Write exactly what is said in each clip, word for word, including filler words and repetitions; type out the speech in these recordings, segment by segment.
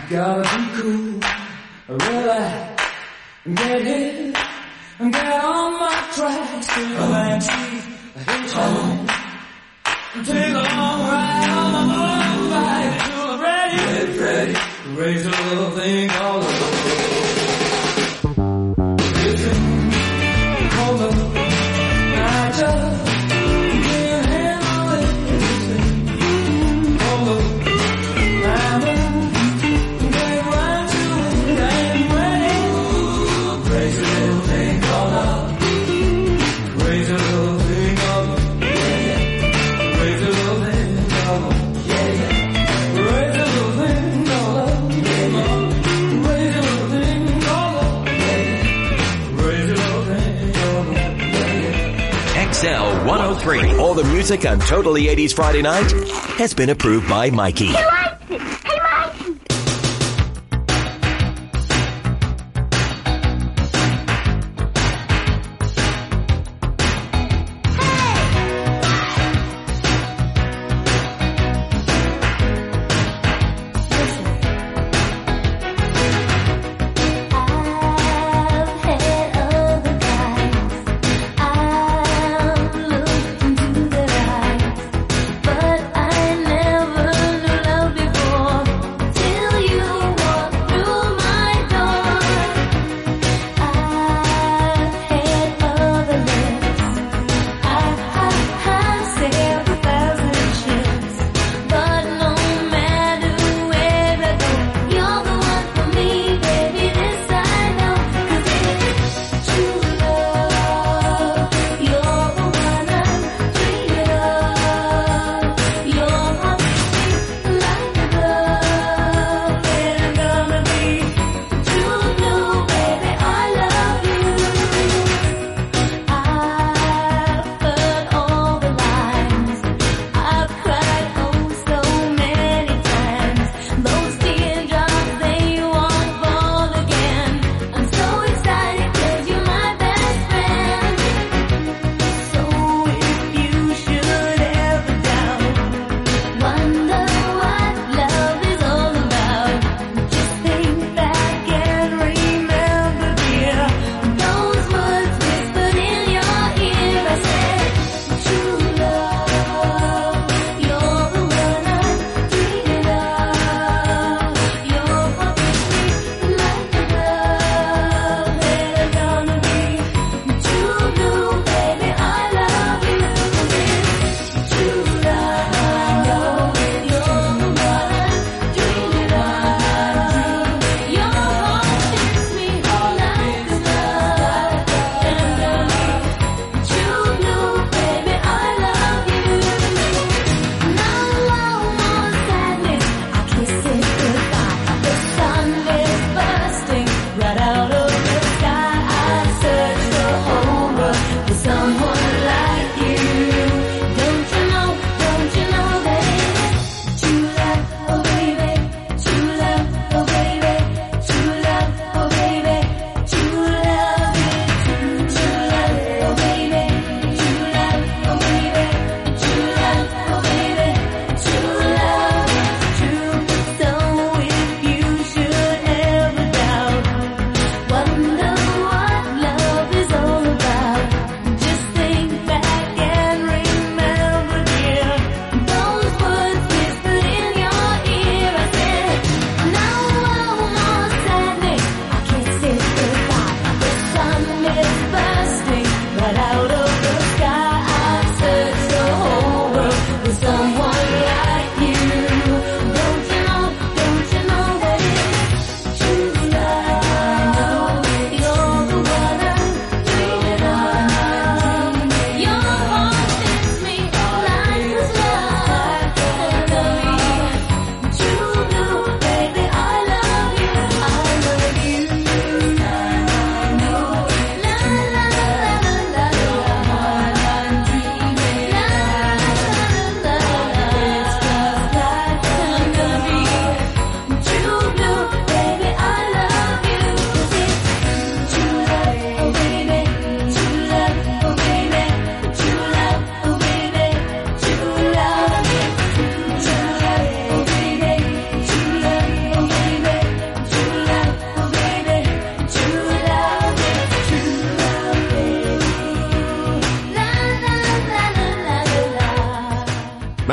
Gotta be cool, really get hit, get on my tracks, take a land street, hitchhike, take a long ride on my motorbike till I'm ready, ready, ready, raise a little thing called love. Listen, hold up, I just can't handle it. Listen, hold up, I'm a X L one oh three. All the music on Totally eighties Friday night has been approved by Mikey. He likes it. He likes it. But I never knew love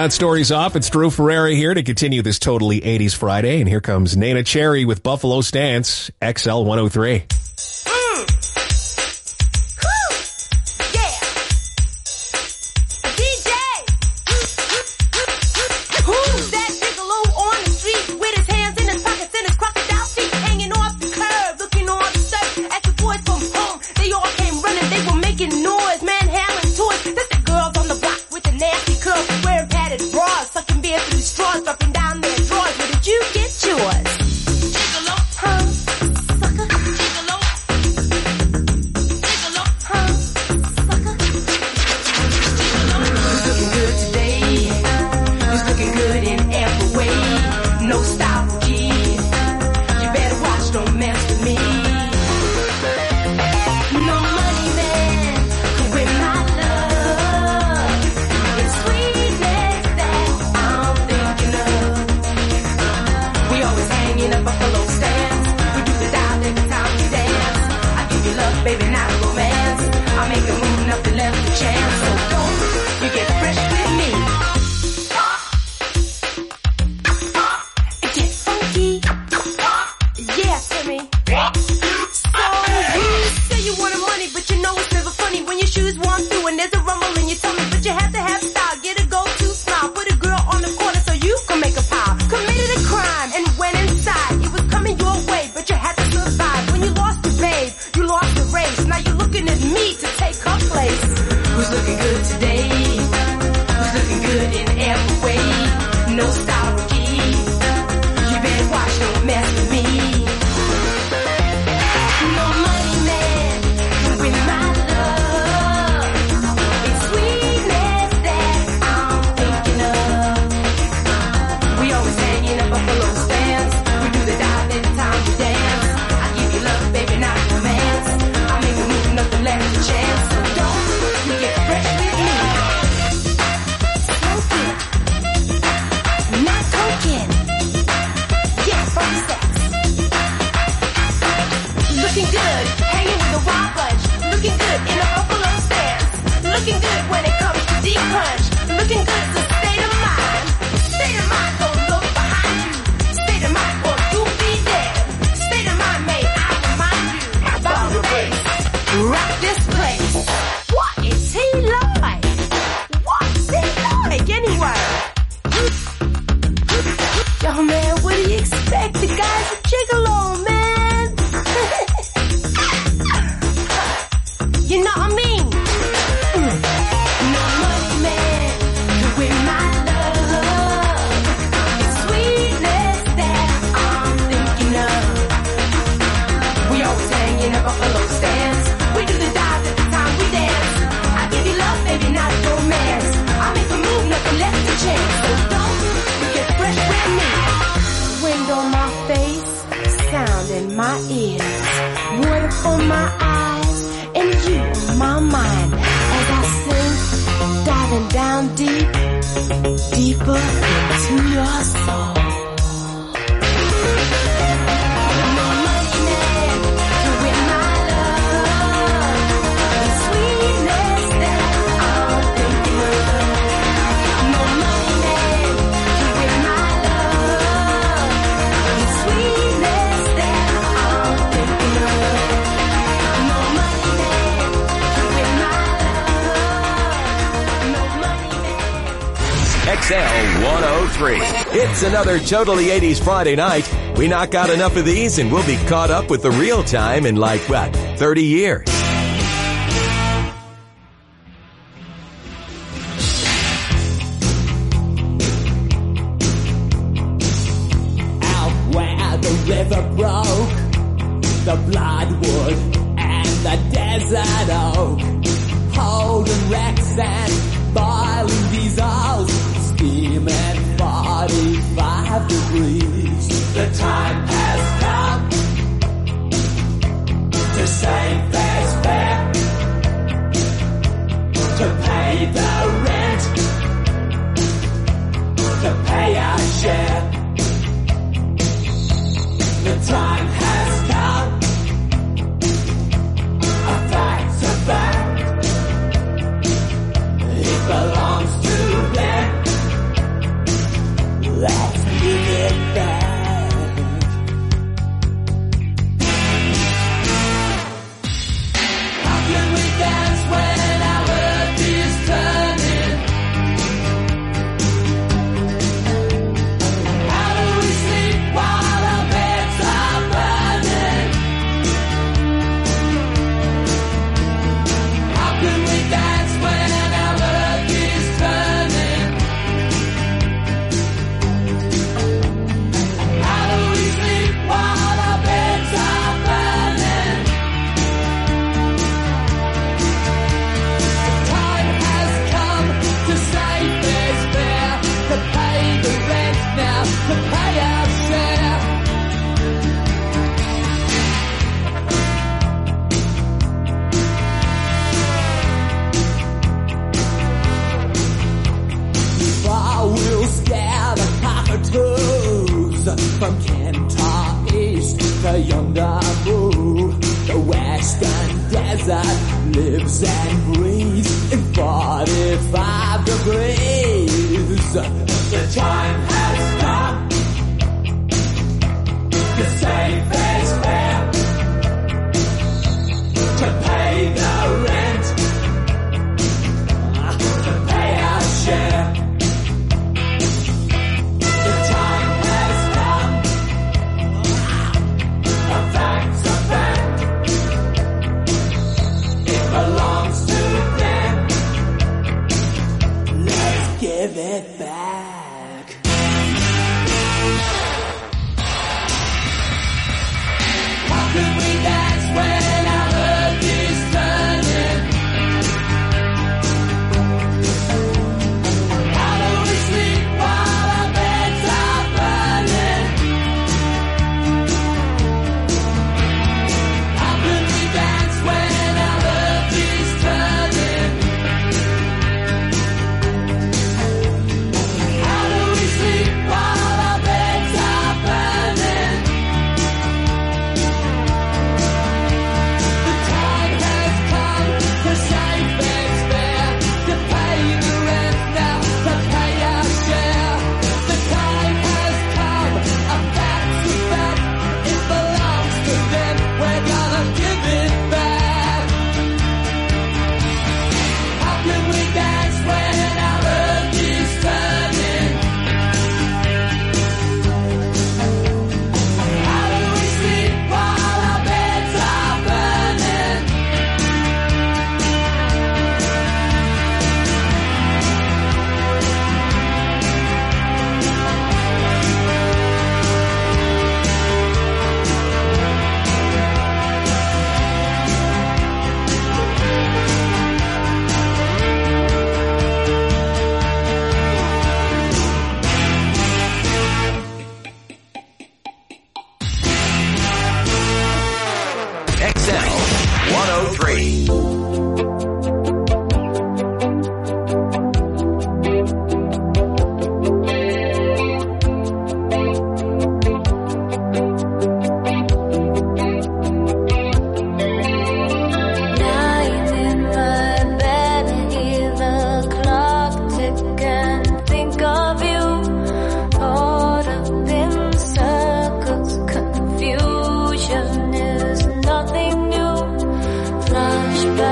Got stories up. It's Drew Ferrera here to continue this Totally eighties Friday. And here comes Nana Cherry with Buffalo Stance, X L one oh three. X L one oh three. It's another Totally eighties Friday night. We knock out enough of these and we'll be caught up with the real time in like, what, thirty years. Out where the river broke, the bloodwood and the desert oak, holding wrecks and boiling diesels, steaming forty-five degrees. The time has come to save fair's fare, to pay the rent, to pay our share. The time has come, a fact's a fact. It belongs to them. From Kentar East to yonder moon, the western desert lives and breathes in forty-five degrees. The time has come to save face fare, to pay the rent, to pay our share. The time has come, a fact's a fact, it belongs to them, let's give it back. How could we dance when our earth is turning? How do we sleep while our beds are burning? How could we dance when our earth is turning? How do we sleep while our beds are burning? The time has come to save fair's fair, to pay the rent now, to pay our share. The time has come, a fact's a fact, it belongs to them, we're gonna give it back. How can we dance when our earth is turning? How do we sleep while our beds are burning? X L one oh three. Lying in my bed, hear the clock tick and think of you. Caught up in circles, confusion is nothing new. Flashback.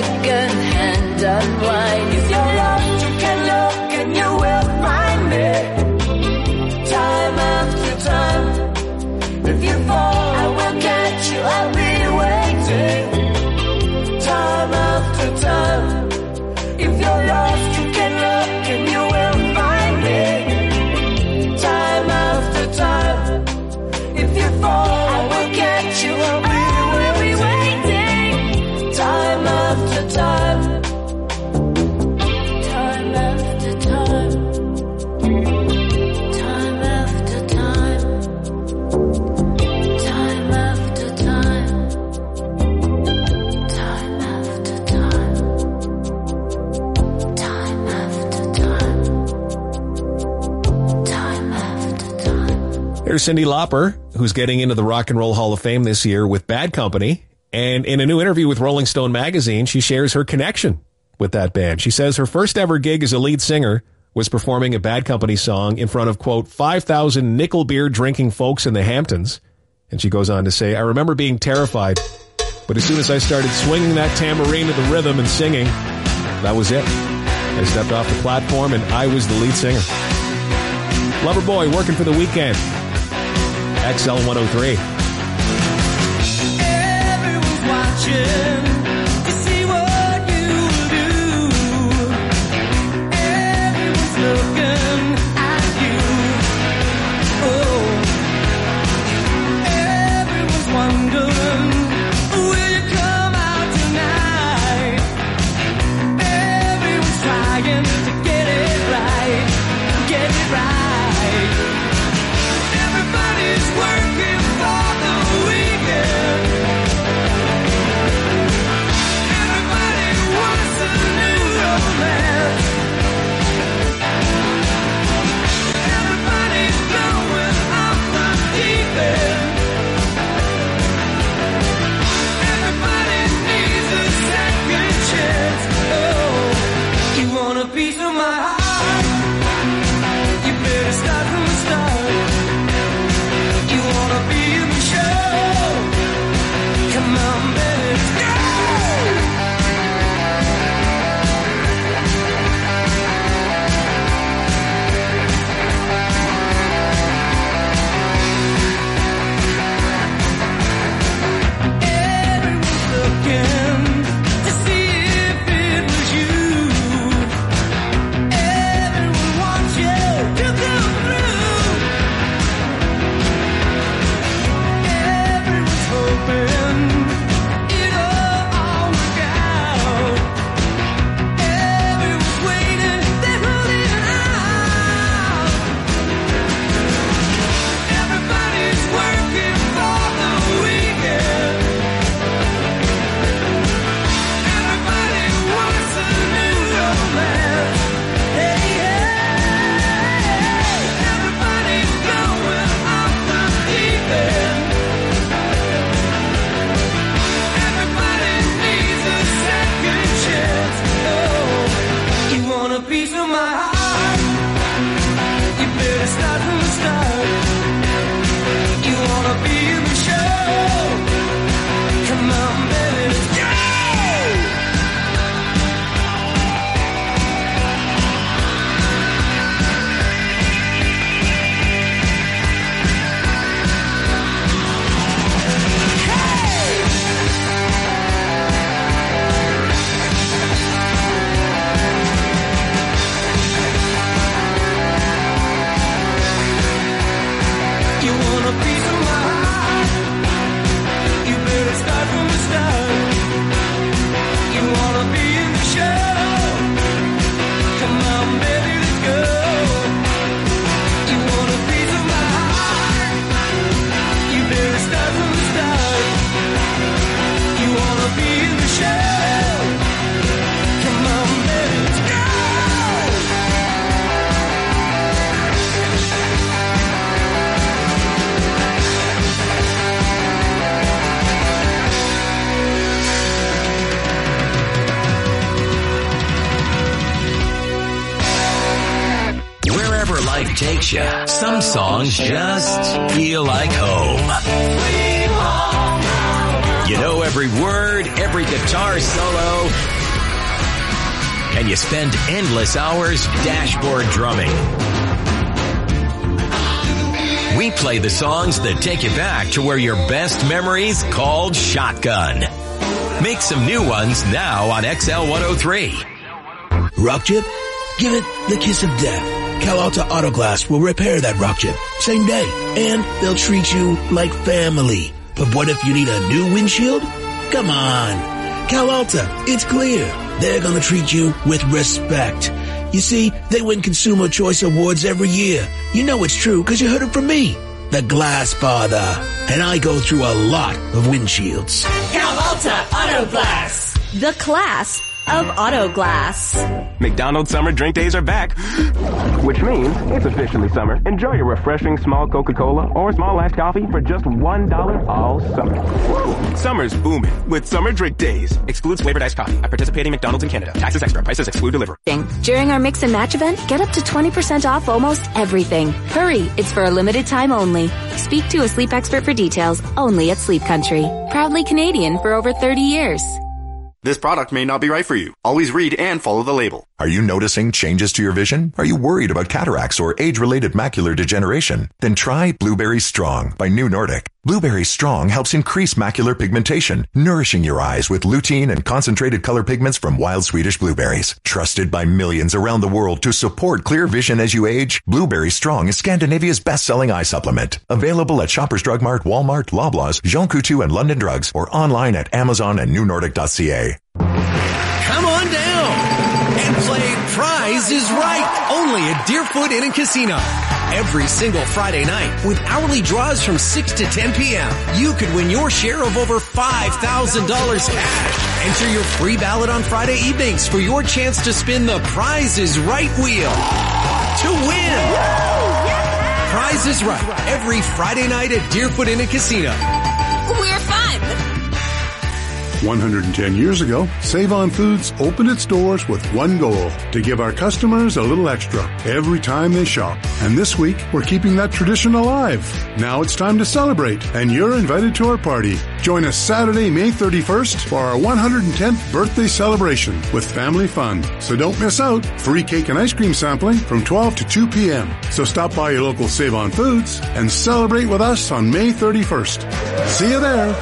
second-hand unwind. If you're lost, you can look and you will find me. Time after time. If you fall, I will catch you. I'll be waiting. Time after time. If you're lost, you can look and you will find me. Time after time. If you fall, I will catch you. I'll be time after time, time after time, time after time, time after time, time after time, time after time, time after time. There's Cyndi Lauper, who's getting into the Rock and Roll Hall of Fame this year with Bad Company. And in a new interview with Rolling Stone magazine, she shares her connection with that band. She says her first ever gig as a lead singer was performing a Bad Company song in front of, quote, five thousand nickel beer drinking folks in the Hamptons. And she goes on to say, I remember being terrified, but as soon as I started swinging that tambourine to the rhythm and singing, that was it. I stepped off the platform and I was the lead singer. Loverboy working for the weekend. X L one oh three. To see what you do. Everyone's looking at you. Oh, everyone's wondering, will you come out tonight? Everyone's trying to get it right, get it right. Everybody's working for the weekend. Piece of my heart, you better start from the start. You wanna be in the show? Come on, baby, let's go! Everyone's looking to see if it was you. Takes you. Some songs just feel like home. You know every word, every guitar solo, and you spend endless hours dashboard drumming. We play the songs that take you back to where your best memories called shotgun. Make some new ones now on X L one oh three. Rock chip? Give it the kiss of death. Cal Alta Auto Glass will repair that rock chip same day, and they'll treat you like family. But what if you need a new windshield? Come on. Cal Alta, it's clear. They're gonna treat you with respect. You see, they win Consumer Choice Awards every year. You know it's true because you heard it from me, the Glass Father. And I go through a lot of windshields. Cal Alta Auto Glass. The class of auto glass. McDonald's summer drink days are back, which means it's officially summer. Enjoy your refreshing small Coca-Cola or small iced coffee for just one dollar all summer. Woo! Summer's booming with summer drink days. Excludes flavored iced coffee at participating McDonald's in Canada. Taxes extra. Prices exclude delivery. During our Mix and Match event, get up to twenty percent off almost everything. Hurry, it's for a limited time only. Speak to a sleep expert for details, only at Sleep Country. Proudly Canadian for over thirty years. This product may not be right for you. Always read and follow the label. Are you noticing changes to your vision? Are you worried about cataracts or age-related macular degeneration? Then try Blueberry Strong by New Nordic. Blueberry Strong helps increase macular pigmentation, nourishing your eyes with lutein and concentrated color pigments from wild Swedish blueberries. Trusted by millions around the world to support clear vision as you age, Blueberry Strong is Scandinavia's best-selling eye supplement. Available at Shoppers Drug Mart, Walmart, Loblaws, Jean Coutu, and London Drugs, or online at Amazon and new nordic dot c a. Come on down and play Prize is Right, only at Deerfoot Inn and Casino. Every single Friday night, with hourly draws from six to ten p.m., you could win your share of over five thousand dollars cash. Enter your free ballot on Friday evenings for your chance to spin the Prize is Right wheel to win. Prize is Right, every Friday night at Deerfoot Inn and Casino. We're fun! one hundred ten years ago, Save-On Foods opened its doors with one goal, to give our customers a little extra every time they shop. And this week, we're keeping that tradition alive. Now it's time to celebrate, and you're invited to our party. Join us Saturday, May thirty-first for our one hundred tenth birthday celebration with family fun. So don't miss out. Free cake and ice cream sampling from twelve to two p.m. So stop by your local Save-On Foods and celebrate with us on May thirty-first. See you there.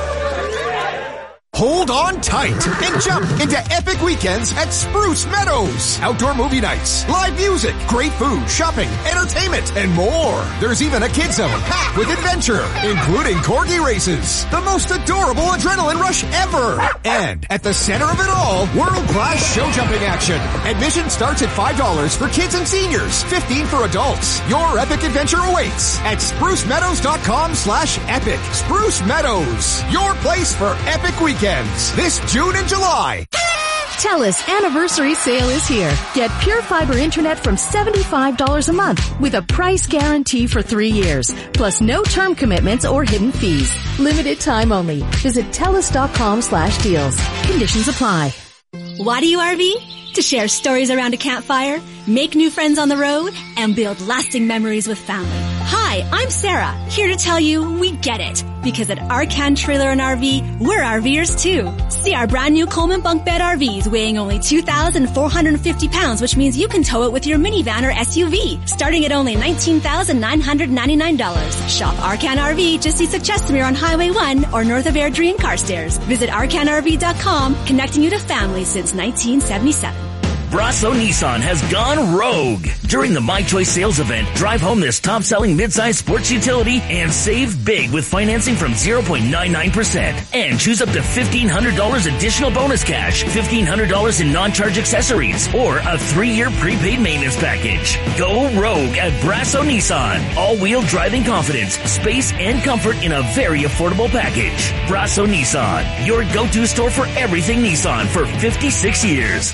Hold on tight and jump into epic weekends at Spruce Meadows. Outdoor movie nights, live music, great food, shopping, entertainment, and more. There's even a kid zone packed with adventure, including corgi races, the most adorable adrenaline rush ever. And at the center of it all, world-class show jumping action. Admission starts at five dollars for kids and seniors, fifteen dollars for adults. Your epic adventure awaits at spruce meadows dot com slash epic. Spruce Meadows, your place for epic weekends. This June and July. TELUS anniversary sale is here. Get Pure Fiber Internet from seventy-five dollars a month with a price guarantee for three years, plus no term commitments or hidden fees. Limited time only. Visit telus dot com slash deals. Conditions apply. Why do you R V? To share stories around a campfire, make new friends on the road, and build lasting memories with family. Hi, I'm Sarah, here to tell you we get it. Because at Arcan Trailer and R V, we're RVers too. See our brand new Coleman bunk bed R Vs weighing only two thousand four hundred fifty pounds, which means you can tow it with your minivan or S U V, starting at only nineteen thousand nine hundred ninety-nine dollars. Shop Arcan R V just east of Chestermere on Highway one or north of Airdrie and Carstairs. Visit arcan r v dot com, connecting you to family since nineteen seventy-seven. Brasso Nissan has gone rogue. During the My Choice sales event, drive home this top-selling midsize sports utility and save big with financing from zero point nine nine percent. And choose up to fifteen hundred dollars additional bonus cash, fifteen hundred dollars in non-charge accessories, or a three-year prepaid maintenance package. Go rogue at Brasso Nissan. All-wheel driving confidence, space, and comfort in a very affordable package. Brasso Nissan, your go-to store for everything Nissan for fifty-six years.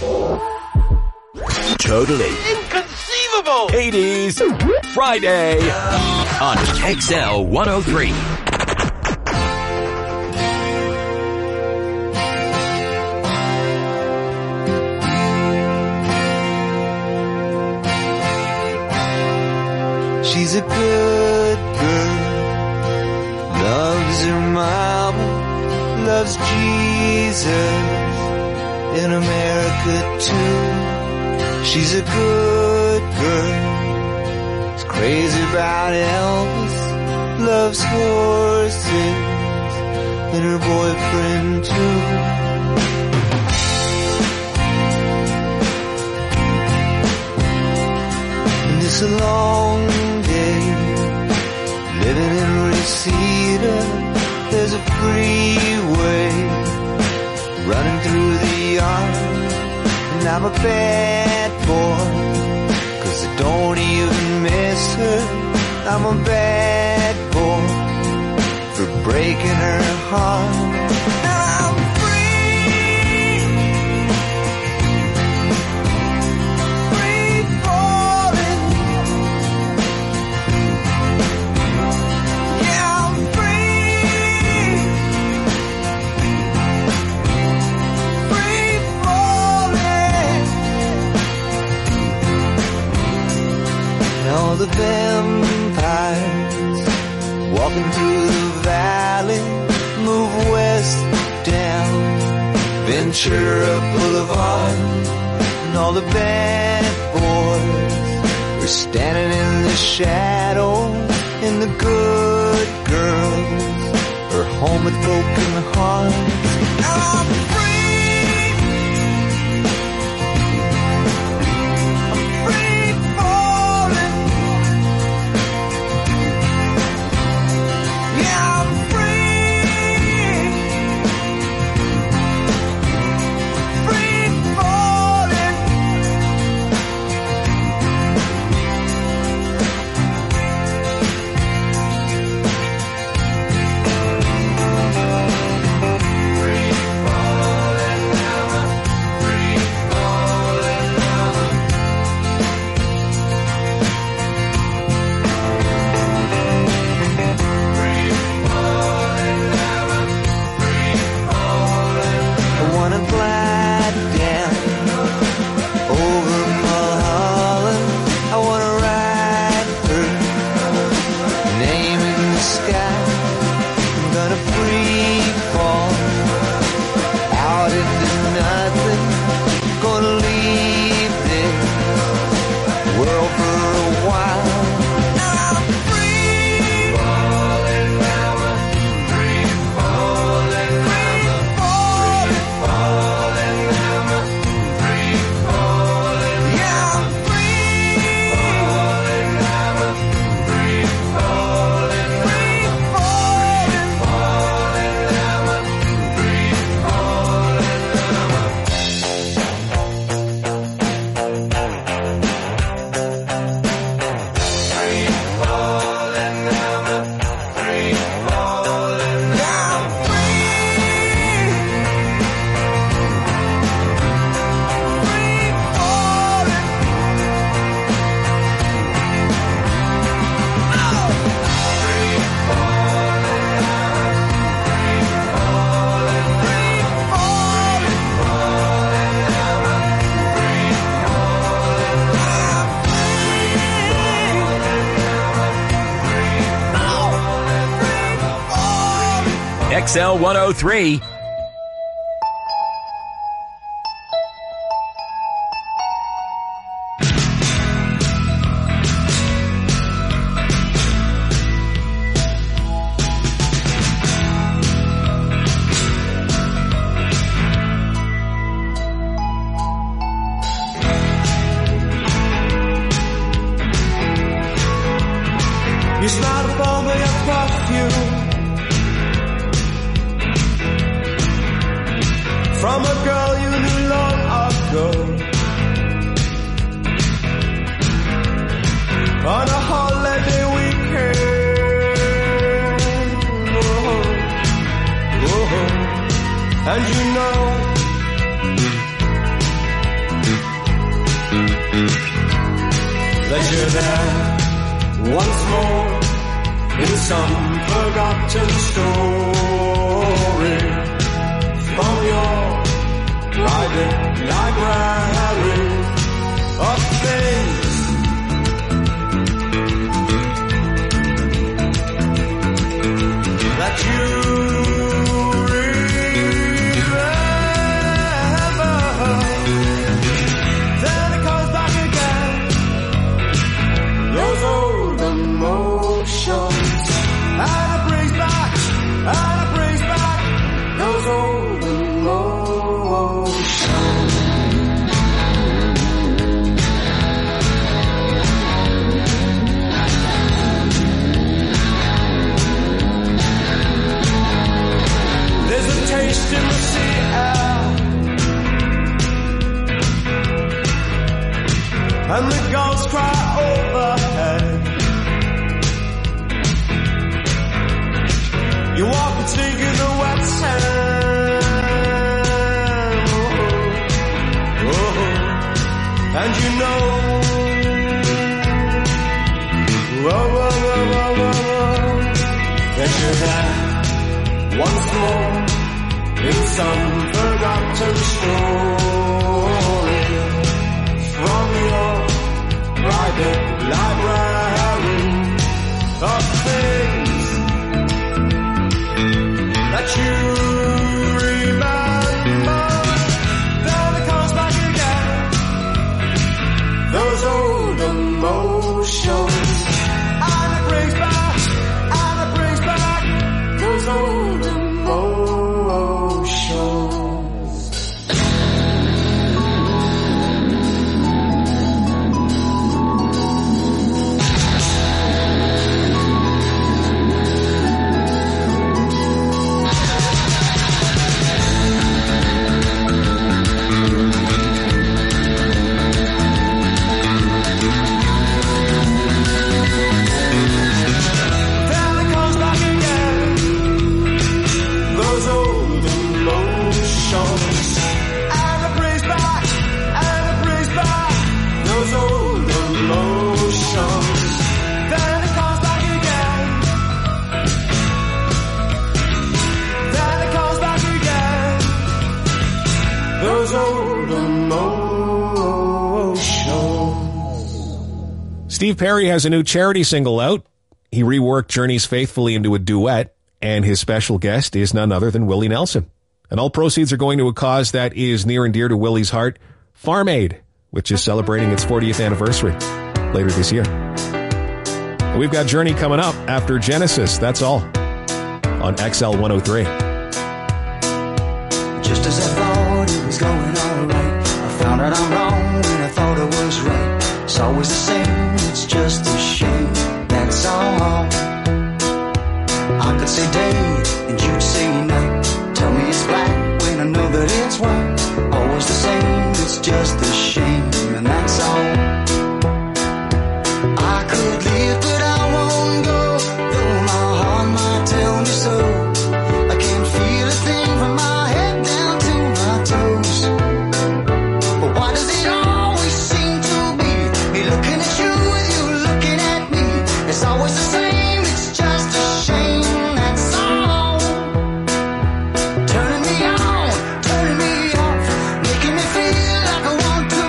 Totally Inconceivable! eighties Friday on X L one oh three. She's a good girl, loves her mama, loves Jesus in America too. She's a good girl. She's crazy about Elvis. Loves horses and her boyfriend too. It's a long day living in Reseda. There's a freeway running through the yard, and I'm a bad boy, 'cause I don't even miss her. I'm a bad boy for breaking her heart. All the vampires walking through the valley move west down Ventura Boulevard, and all the bad boys are standing in the shadow, and the good girls are home with broken hearts. I'm free. X L one oh three. You smiled upon me across you from a girl you knew long ago. On a holiday weekend, oh, oh, and you know that you're there once more in some forgotten story from your private library of things that you remember. And you know, whoa, whoa, whoa, whoa, whoa, whoa, that you're there once more in some forgotten story from your private library of things that you remember. Then it comes back again, those old emotions, and it brings back, and it brings back those old emotions. Steve Perry has a new charity single out. He reworked Journey's Faithfully into a duet, and his special guest is none other than Willie Nelson. And all proceeds are going to a cause that is near and dear to Willie's heart, Farm Aid, which is celebrating its fortieth anniversary later this year. And we've got Journey coming up after Genesis. That's all on X L one oh three. Just as I thought it was going all right, I found out I'm wrong when I thought it was right. It's always the same, it's just a shame, that's all. I could say day and you'd say night. Tell me it's black when I know that it's white. Always the same, it's just a shame, and that's all. I could leave but I won't go, though my heart might tell me so. I can't feel a thing from my head down to my toes. But why does it always seem to be me looking at you with you looking at me? It's always the same, it's just a shame, that's all. Turning me on, turning me off, making me feel like I want to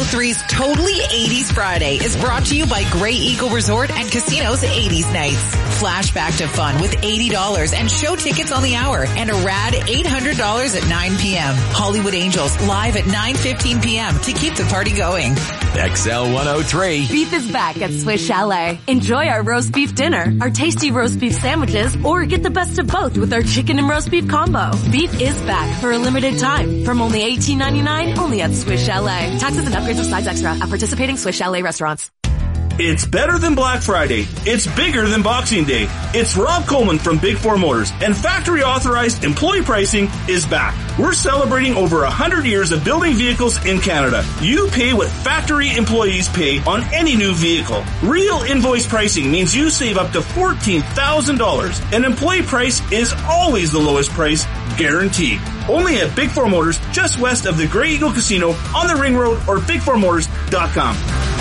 oh three's Totally eighties Friday is brought to you by Grey Eagle Resort and Casino's eighties Nights. Flashback to fun with eighty dollars and show tickets on the hour and a rad eight hundred dollars at nine p.m. Hollywood Angels live at nine fifteen p.m. to keep the party going. X L one oh three. Beef is back at Swiss Chalet. Enjoy our roast beef dinner, our tasty roast beef sandwiches, or get the best of both with our chicken and roast beef combo. Beef is back for a limited time from only eighteen ninety-nine, only at Swiss Chalet. Taxes and upgrades with sides extra at participating Swiss Chalet restaurants. It's better than Black Friday. It's bigger than Boxing Day. It's Rob Coleman from Big Four Motors, and factory authorized employee pricing is back. We're celebrating over one hundred years of building vehicles in Canada. You pay what factory employees pay on any new vehicle. Real invoice pricing means you save up to fourteen thousand dollars. An employee price is always the lowest price, guaranteed. Only at Big Four Motors, just west of the Grey Eagle Casino on the Ring Road or big four motors dot com.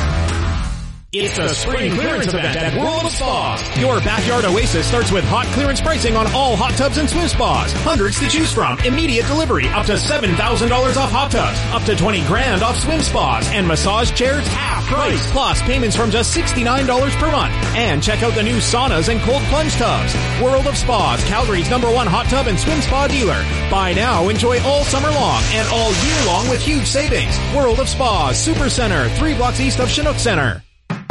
It's a spring clearance event at World of Spas. Your backyard oasis starts with hot clearance pricing on all hot tubs and swim spas. Hundreds to choose from. Immediate delivery. Up to seven thousand dollars off hot tubs. Up to twenty grand off swim spas. And massage chairs half price. Plus payments from just sixty-nine dollars per month. And check out the new saunas and cold plunge tubs. World of Spas, Calgary's number one hot tub and swim spa dealer. Buy now, enjoy all summer long and all year long with huge savings. World of Spas, Super Center, three blocks east of Chinook Center.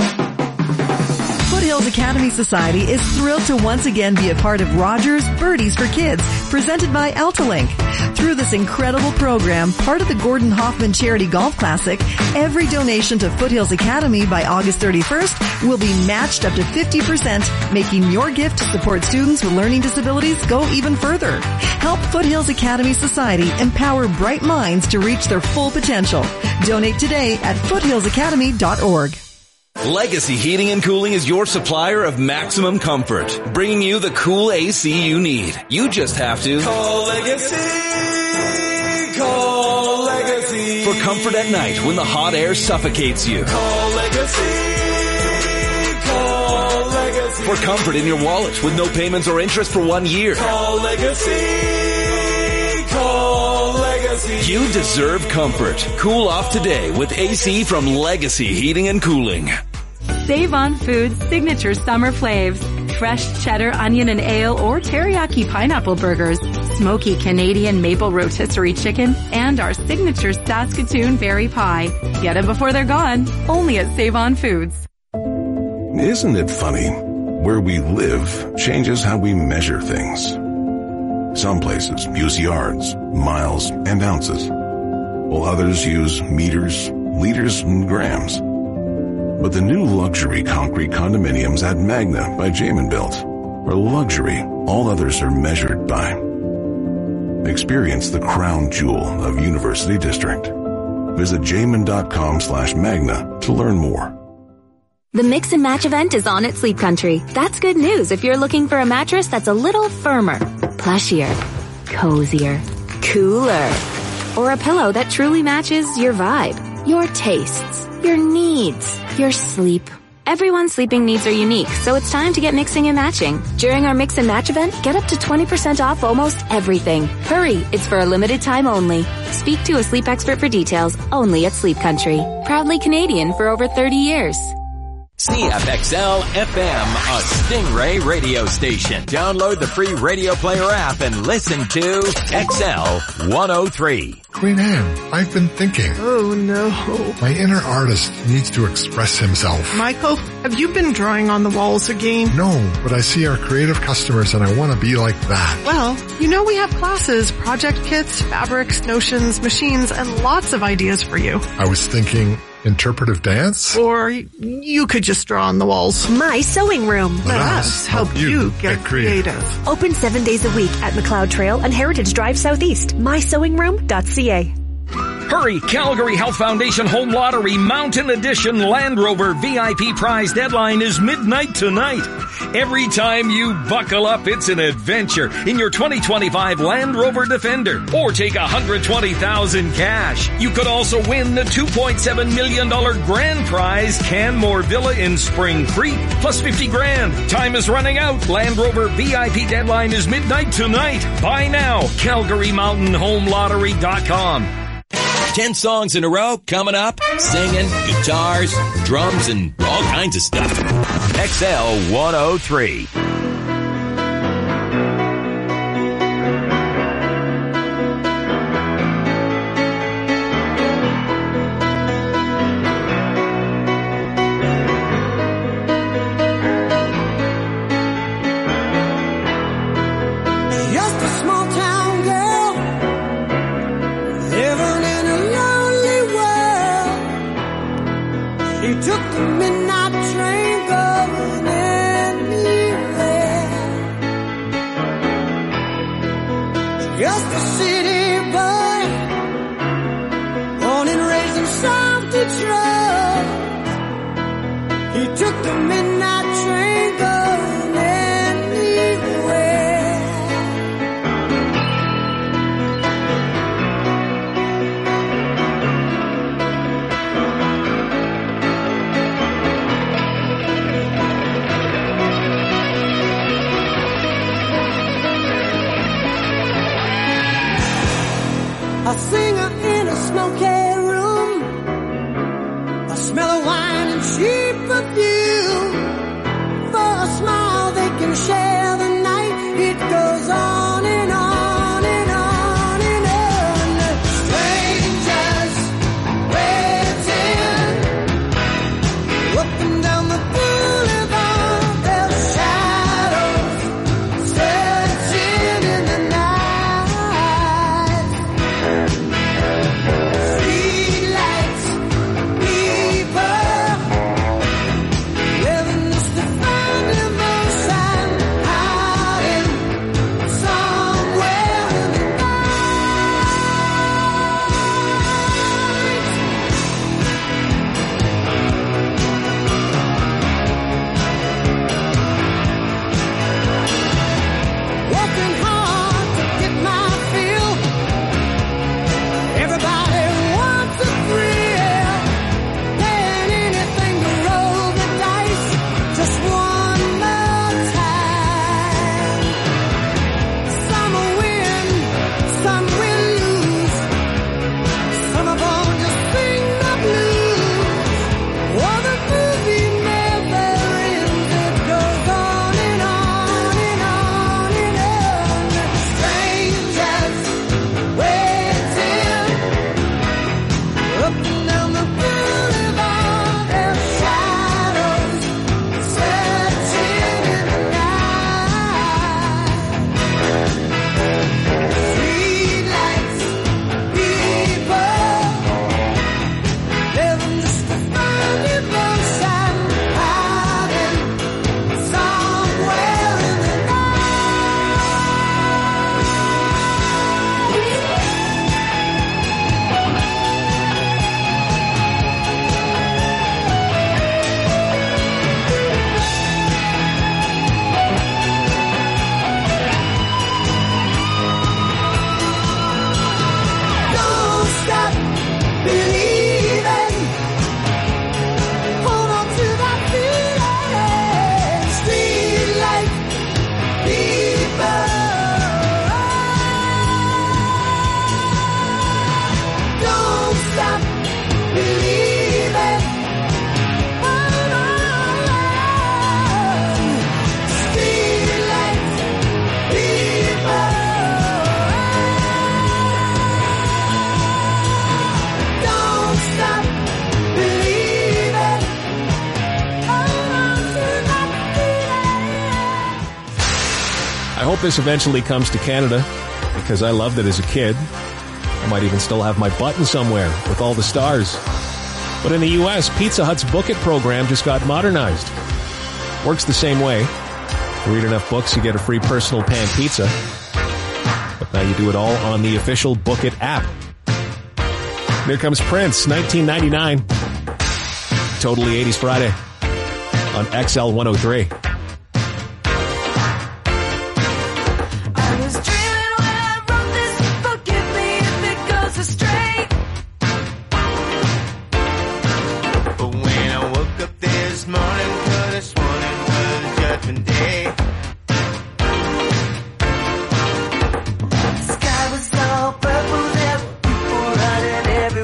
Foothills Academy Society is thrilled to once again be a part of Rogers Birdies for Kids, presented by Altalink. Through this incredible program, part of the Gordon Hoffman Charity Golf Classic, every donation to Foothills Academy by August thirty-first will be matched up to fifty percent, making your gift to support students with learning disabilities go even further. Help Foothills Academy Society empower bright minds to reach their full potential. Donate today at foothills academy dot org. Legacy Heating and Cooling is your supplier of maximum comfort, bringing you the cool A C you need. You just have to call Legacy. Call Legacy. For comfort at night when the hot air suffocates you. Call Legacy. Call Legacy. For comfort in your wallet with no payments or interest for one year. Call Legacy. Call Legacy. You deserve comfort. Cool off today with A C from Legacy Heating and Cooling. Save on Foods signature summer flaves. Fresh cheddar, onion, and ale or teriyaki pineapple burgers. Smoky Canadian maple rotisserie chicken. And our signature Saskatoon berry pie. Get them before they're gone. Only at Save on Foods. Isn't it funny? Where we live changes how we measure things. Some places use yards, miles, and ounces, while others use meters, liters, and grams. But the new luxury concrete condominiums at Magna by Jamin Built are luxury all others are measured by. Experience the crown jewel of University District. Visit jamin.com slash magna to learn more. The Mix and Match event is on at Sleep Country. That's good news if you're looking for a mattress that's a little firmer, plushier, cozier, cooler, or a pillow that truly matches your vibe, your tastes, your needs, your sleep. Everyone's sleeping needs are unique, so it's time to get mixing and matching. During our Mix and Match event, get up to twenty percent off almost everything. Hurry, it's for a limited time only. Speak to a sleep expert for details, only at Sleep Country. Proudly Canadian for over thirty years. C F X L F M, a Stingray radio station. Download the free Radio Player app and listen to X L one oh three. Queen Anne, I've been thinking. Oh no. My inner artist needs to express himself. Michael, have you been drawing on the walls again? No, but I see our creative customers and I want to be like that. Well, you know we have classes, project kits, fabrics, notions, machines, and lots of ideas for you. I was thinking interpretive dance? Or you could just draw on the walls. My Sewing Room. Let us help, help you, you get, get creative. creative. Open seven days a week at McLeod Trail and Heritage Drive Southeast. my sewing room dot c a. Hurry! Calgary Health Foundation Home Lottery Mountain Edition Land Rover V I P prize deadline is midnight tonight. Every time you buckle up, it's an adventure in your twenty twenty-five Land Rover Defender, or take one hundred twenty thousand dollars cash. You could also win the two point seven million dollars grand prize Canmore Villa in Spring Creek, plus fifty grand. Time is running out. Land Rover V I P deadline is midnight tonight. Buy now. Calgary Mountain Home Lottery dot com. Ten songs in a row coming up. Singing, guitars, drums, and all kinds of stuff. X L one oh three. Just a small town girl living in a lonely world. She took the midnight train going anywhere. Just a city boy, born and raised in South Detroit. He took the midnight train going anywhere. A singer in a smoky room, a smell of wine and cheap perfume. For a smile they can share the night. It goes on and on and on and on. Strangers waiting, looking down the boulevard, their shadows searching in the night. Streetlights, people living just to find emotion, hiding somewhere in the working hard to get my fill. Everybody wants a thrill. Paying anything to roll the dice just one more time. Some will win, some will lose. Some of them just sing the blues. Oh, the movie never ends. It goes on and on and on and on. Strangers waiting, looking down the boulevard, their shadows searching in the night. Streetlights, people living just to find emotion, hiding somewhere in the Don't stop believing. Hold on to that feeling. Streetlight people. Don't stop believing. Hold on. Streetlight people. Don't stop believing. Hold on to that feeling. I hope this eventually comes to Canada because I loved it as a kid. I might even still have my button somewhere with all the stars. But in the U S, Pizza Hut's Book It program just got modernized. Works the same way. You read enough books, you get a free personal pan pizza. But now you do it all on the official Book It app. Here comes Prince, nineteen ninety-nine. Totally eighties Friday on X L one oh three. I was dreaming when I wrote this. Forgive me if it goes astray. But when I woke up this morning, could have sworn it was Judgment Day. The sky was all purple, there were people running everywhere.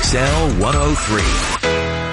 X L one oh three.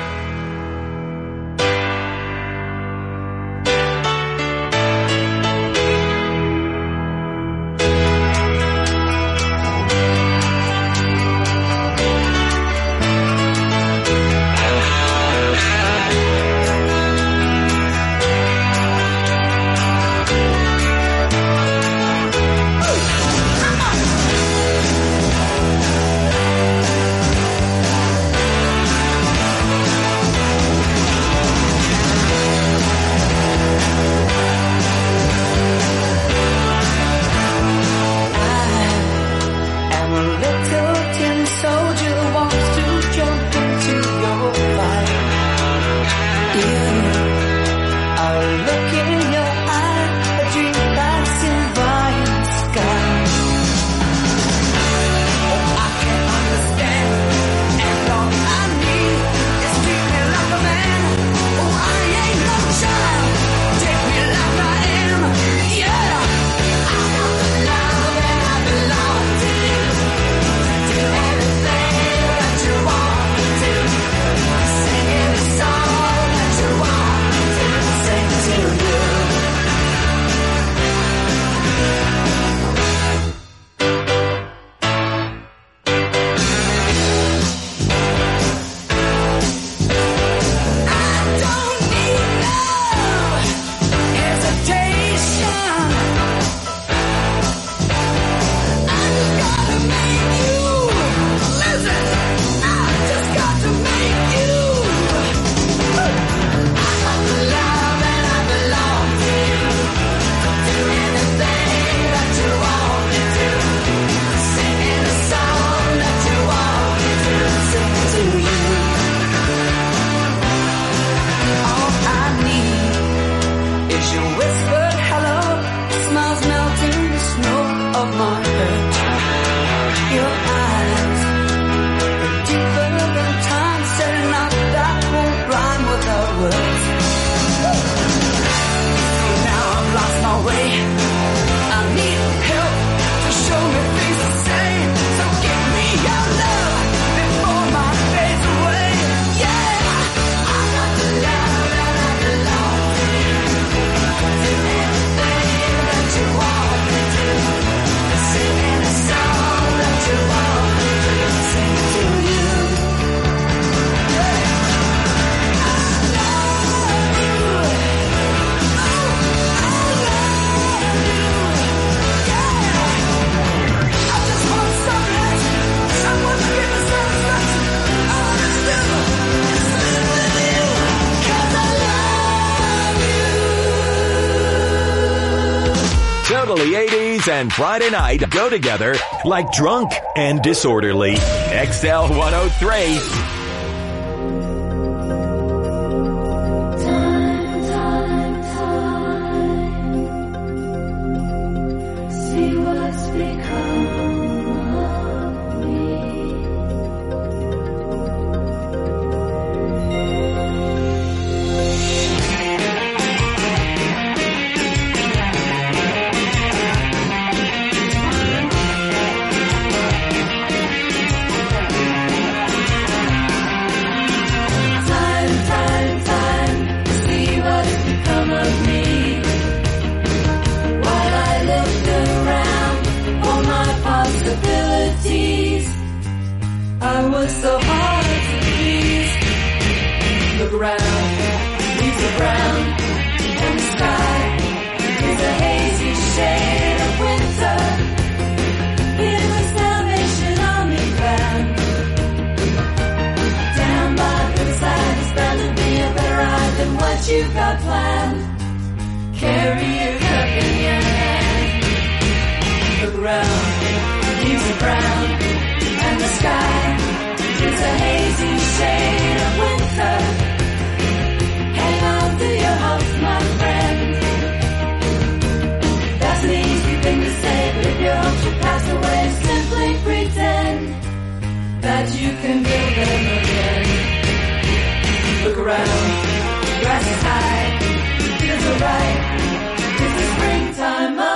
Totally eighties and Friday night go together like drunk and disorderly. X L one oh three. You've got planned. Carry your cup in your hand. Look around, leaves are brown, and the sky is a hazy shade of winter. Hang on to your hopes, my friend. That's an easy thing to say, but if your hopes should pass away, simply pretend that you can build them again. Look around. Grass is high, feels alright, it's the springtime.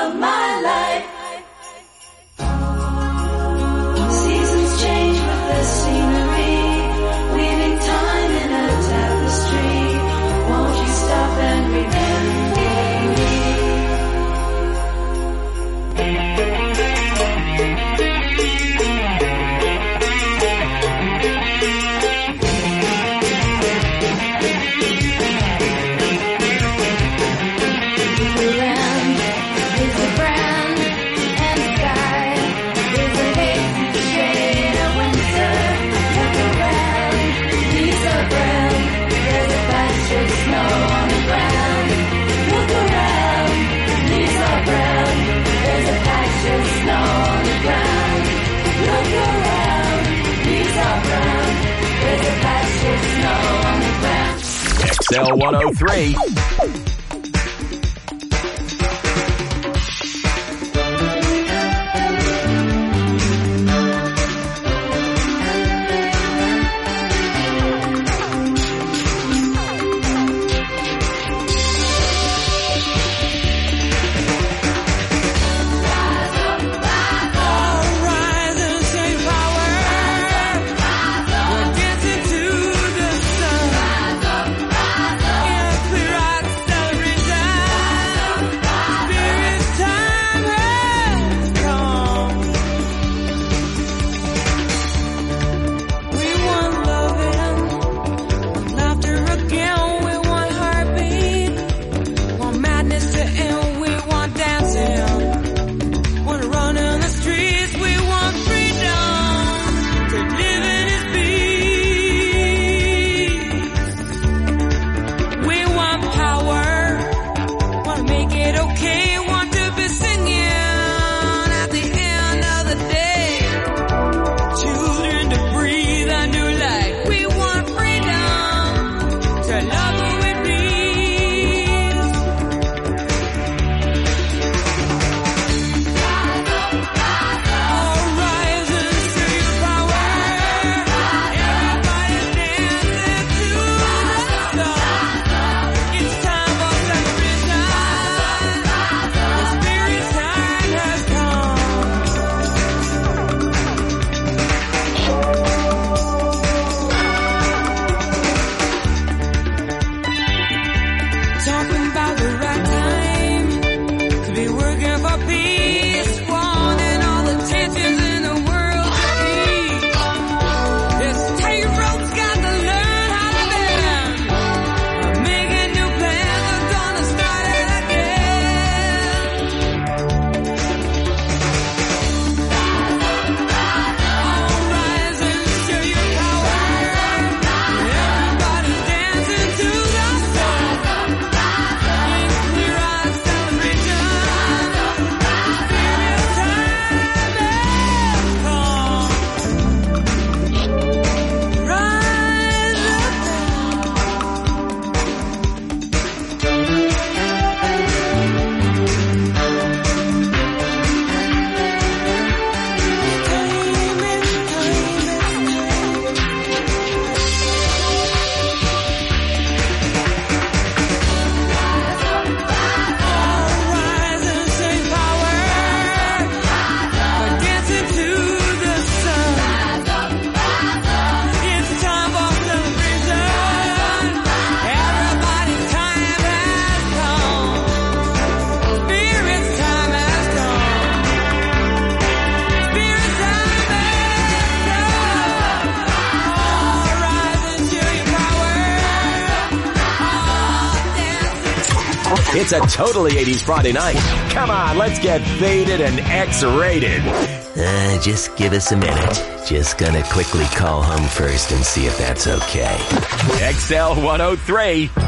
L one oh three. It's a totally eighties Friday night. Come on, let's get faded and X-rated. Uh, just give us a minute. Just gonna quickly call home first and see if that's okay. X L one oh three.